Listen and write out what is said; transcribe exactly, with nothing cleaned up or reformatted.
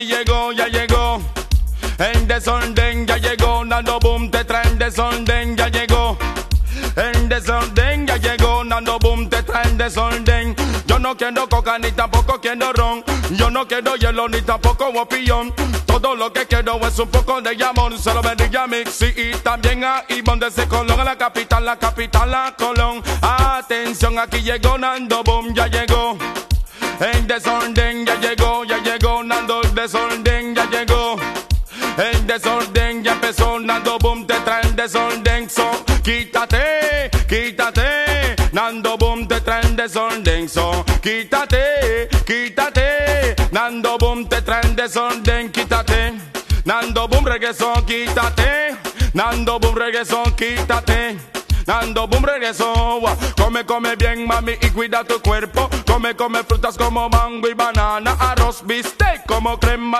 Llegó, ya llegó, en desorden ya llegó, Nando Boom te trae en desorden, ya llegó. En desorden ya llegó, Nando Boom te trae en desorden. Yo no quiero coca ni tampoco quiero ron. Yo no quiero hielo ni tampoco opinión. Todo lo que quiero es un poco de amor. Solo me diga Mixi y también a Ivonne desde Colón, a la capital, la capital, la Colón. Atención, aquí llegó Nando Boom, ya llegó. En desorden ya llegó, ya llegó Nando, el desorden ya llegó. El desorden ya empezó, Nando Boom te trae el desorden. So, quítate, quítate, Nando Boom te trae el desorden. So, quítate, quítate, Nando Boom te trae el desorden. Quítate, Nando Boom regresó, quítate, Nando Boom regresó, quítate. Nando Boom regresó. Come, come bien, mami, y cuida tu cuerpo. Come, come frutas como mango y banana. Arroz, bistec como crema.